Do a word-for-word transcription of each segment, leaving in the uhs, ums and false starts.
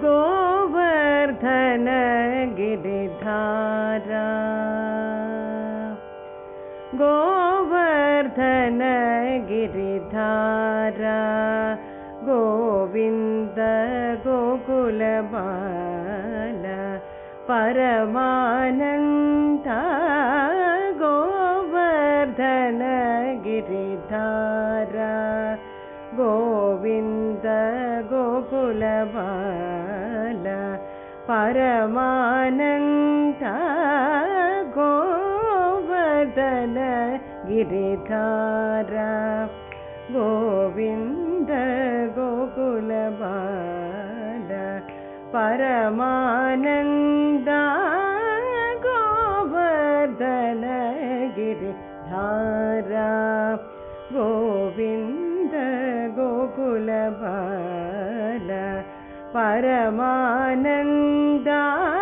गोवर्धन गिरिधारा गोवर्धन गिरिधारा गोविंद गोकुलबाला परमानंदा गोवर्धन गिरिधारा गोविंद गोकुलबाला परमानंदा गोवर्धन गिरिधारा गोविंद गोकुलबाला परमानंदा गोवर्धन गिरिधारा गोविंद गोकुलबाला परमानंदा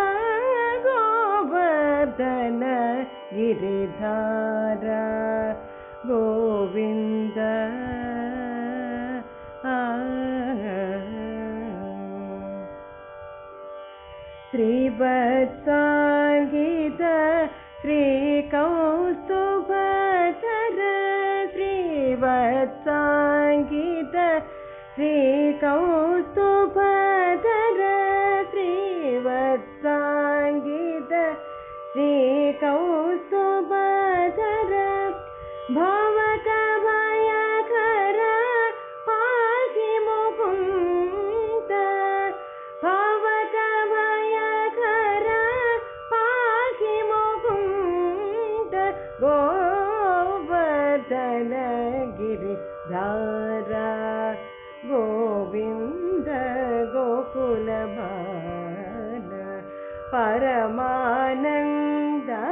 गोवर्धन गिरिधारा गोविंद श्रीवत्साङ्गित श्रीकौस्तुभधर श्रीवत्साङ्गित श्रीकौस्तुभधर श्रीवत्साङ्गित श्रीकौस्तुभधर भवकभयकर पाहि मुकुन्द भवकभयकर पाहि मुकुन्द गोवर्धन गिरिधारा गोविंद गोकुलबाला परमानंदा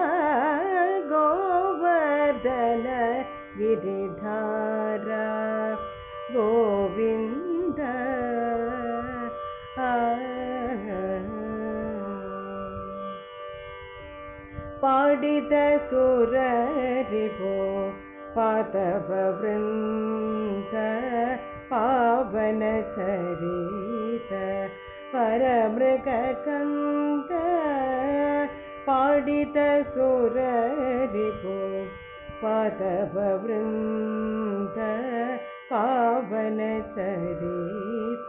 गोवर्धन गिरिधारा गोविंद पाडित सुररिपो पातववृन्द पावन चरित परमृगकन्द पाडित सुररिपो पातववृन्द पावन चरित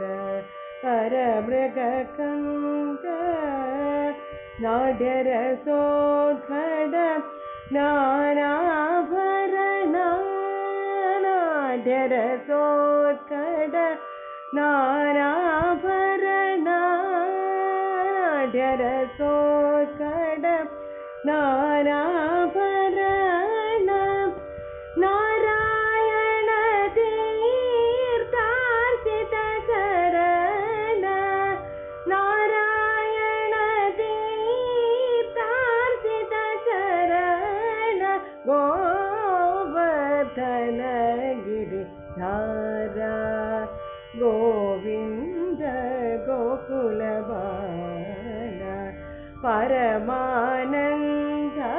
परमृगकन्द नाट्यरसोद्घट नानाभरण नाट्यरसोद्घट नानाभरण नाट्यरसोद्घट नानाभरण नारायण तीर्थार्चित चरण नारायण तीर्थार्चित चरण गोवर्धन गिरिधारा गोविंद गोकुलबाला परमानंदा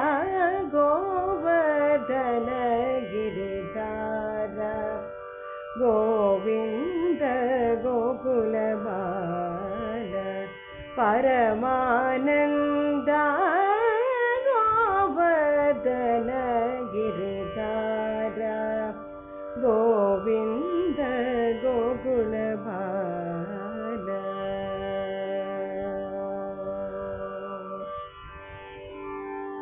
गोवर्धन गिरिधारा गोविंद गोकुलबाला परमानंदा